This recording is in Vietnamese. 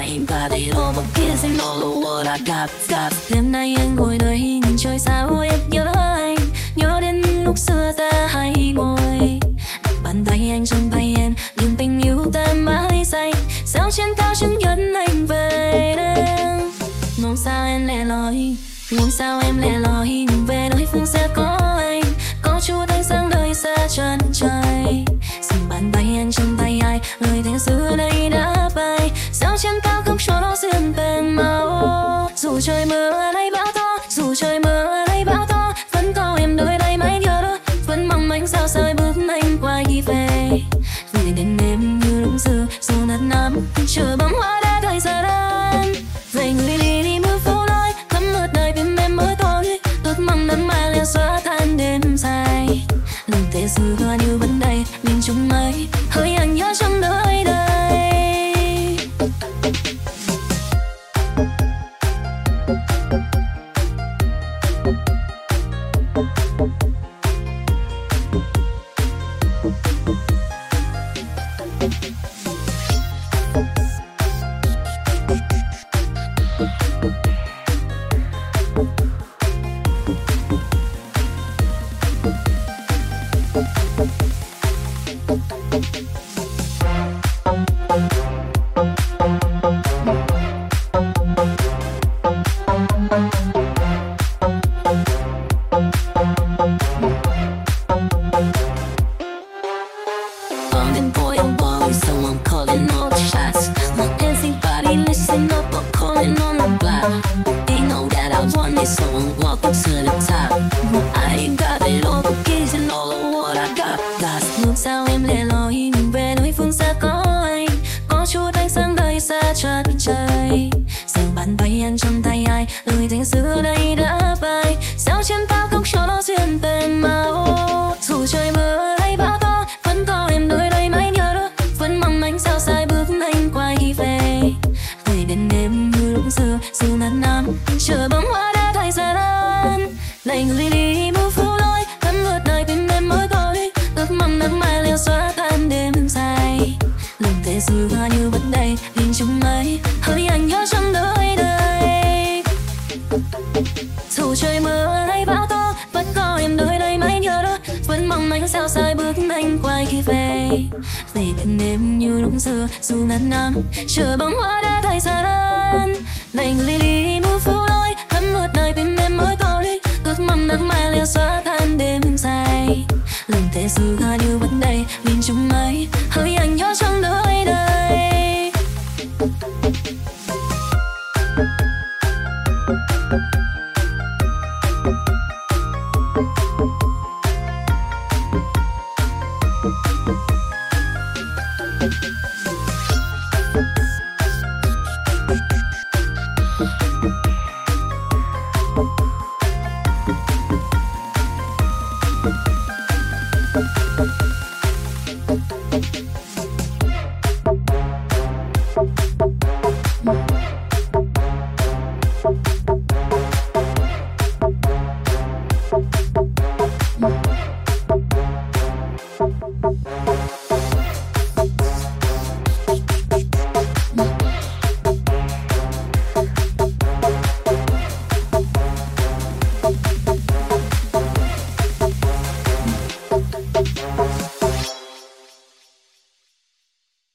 ain't got it all, but kissing all of what I got. Đêm nay em ngồi đây nhìn trời sao em nhớ anh, nhớ đến lúc xưa ta hay ngồi. Bàn tay anh trong tay em, niềm tình yêu ta mãi say. Sao trên cao chứng nhân anh về đây? Mong sao em lẻ loi, mong sao em lẻ loi, nhưng về nơi phương sẽ có anh, có chút ánh sáng đời xa chân trời. Dừng bàn tay anh trong tay ai, lời thề xưa đây đã bay. Sao trên cao không cho nó duyên tình máu. Dù trời mưa lấy bão to, dù trời mưa lấy bão to, vẫn có em nơi đây mãi nhớ đó. Vẫn mong anh sao rời bước anh quay về. Về đến em như lúc xưa, dù nát năm chờ bóng hoa đã thời gian. Về người đi mưa phố lối, thấm ướt đời tim em mới thôi. Ước mong nắng mai liền xóa tan đêm dài. Lần thế xưa như vẫn đây, mình chung mây hơi anh nhớ trong nơi đây. Chờ bóng hoa đã thay gian. Này người đi mưa phố lối, thấm ướt đời tim em mới thôi. Ước mong nắng mai liền xóa tan đêm dài. Lần thế xưa như vẫn đây, mình chung mây hơi anh nhớ trong nơi đây. Bye.